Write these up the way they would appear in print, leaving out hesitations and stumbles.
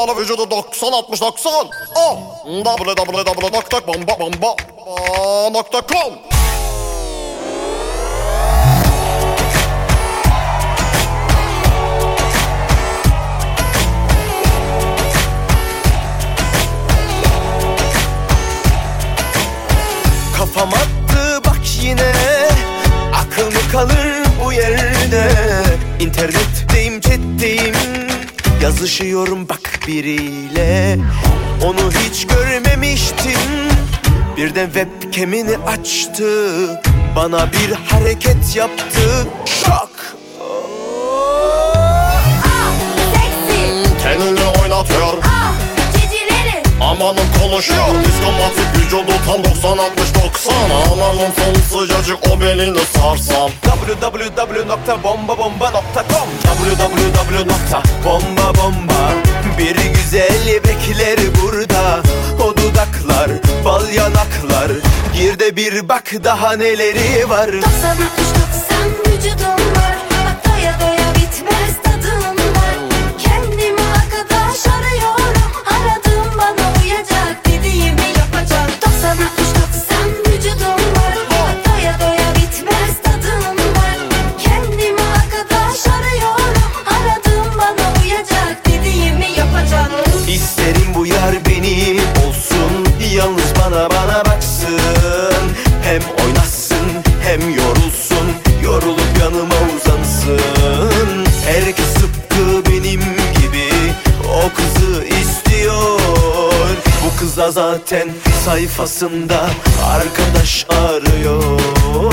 Bombalı vücudu 90 60 90. www.bombabomba.com. Kafam attı bak yine, akıl mı kalır bu yerde? İnternetteyim, chatteyim, yazışıyorum bak biriyle. Onu hiç görmemiştim, birden webcam'ini açtı, bana bir hareket yaptı. Şok. Kendini oynatıyor, amanın konuşuyor. Diskomatik vücudu tam 90 60 90. Amanın son sıcacık o belini sarsam. www.bombabomba.com www.bombabomba. Bir güzel bekler burada, o dudaklar, bal yanaklar. Gir de bir bak daha neleri var. 90 60 90 vücudum var. Bak doya doya bitmez tadım var. Kendimi arkadaş arıyorum. Aradım bana uyacak, dediğimi yapacak. 90 60 90 vücudum var. Bak doya doya bitmez tadım var. Kendimi arkadaş arıyorum. Aradım bana uyacak, dediğimi yapacak. İsterim bu yar benim olsun, yalnız bana baksın. Hem oynasın hem yorulsun, yorulup yanıma uzansın. Herkes tıpkı benim gibi o kızı istiyor. Bu kız da zaten sayfasında arkadaş arıyor.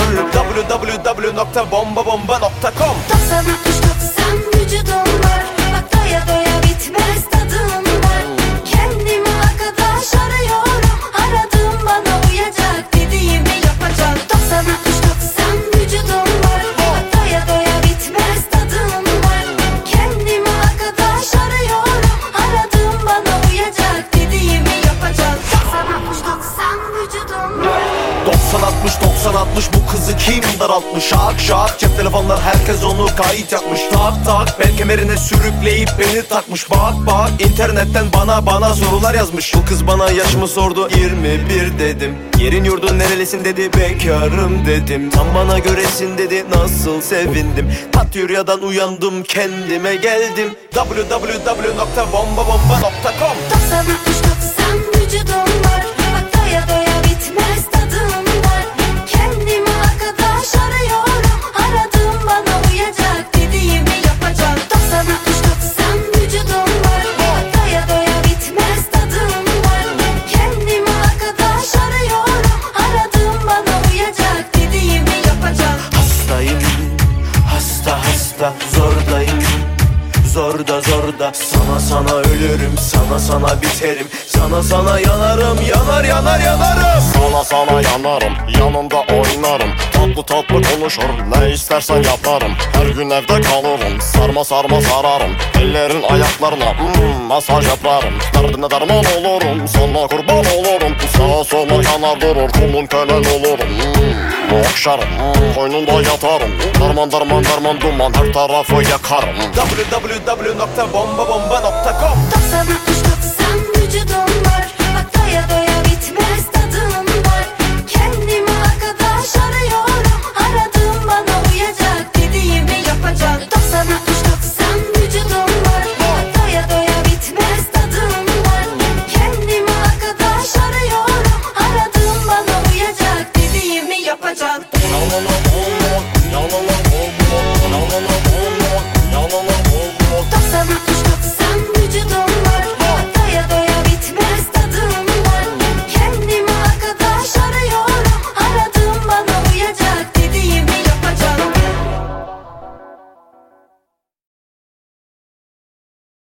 www.bombabomba.com 90 60 90 vücudum var. Bak doya doya bitmez tadım var. Kendimi arkadaş arıyorum. Aradım bana uyacak, dediğimi yapacak. 90 60 90 vücudum var. Bak doya doya bitmez tadım var. Kendimi arkadaş arıyorum. Aradım bana uyacak, dediğimi yapacak. 90 60 90 vücudum var. 90 60 90 60 bu kızı kim daraltmış? Şak şak cep telefonlar, herkes onu kayıt yapmış. Tak tak bel kemerine sürükleyip beni takmış. Bak bak internetten bana sorular yazmış. Bu kız bana yaşımı sordu, 21 dedim. Yerin yurdun nerelisin dedi, bekarım dedim. Tam bana göresin dedi, nasıl sevindim. Tatyurya'dan uyandım, kendime geldim. www.bombabomba.com 90 60 90 vücudum var. Bak doya doya bitmez tadım var. Kendimi arkadaş arıyorum. Aradım bana uyacak, dediğimi yapacak. 90 60 90 vücudum var. Bak doya doya bitmez tadım var. Kendimi arkadaş arıyorum. Aradım bana uyacak, dediğimi yapacak. Hastayım, hasta zordayım, zorda sana ölürüm, sana biterim, sana yanarım, yanarım. Sana yanarım, yanında oynarım. Tatlı konuşur, ne istersen yaparım. Her gün evde kalırım, sarma sararım. Ellerin ayaklarına masaj yaparım. Derdine derman olurum, sana kurban olurum. Sağa sola yanar durur, kulun kölen olurum. Okşarım, koynunda yatarım. Darman duman, her tarafı yakarım. www.bombabomba.com 90 60 90 vücudum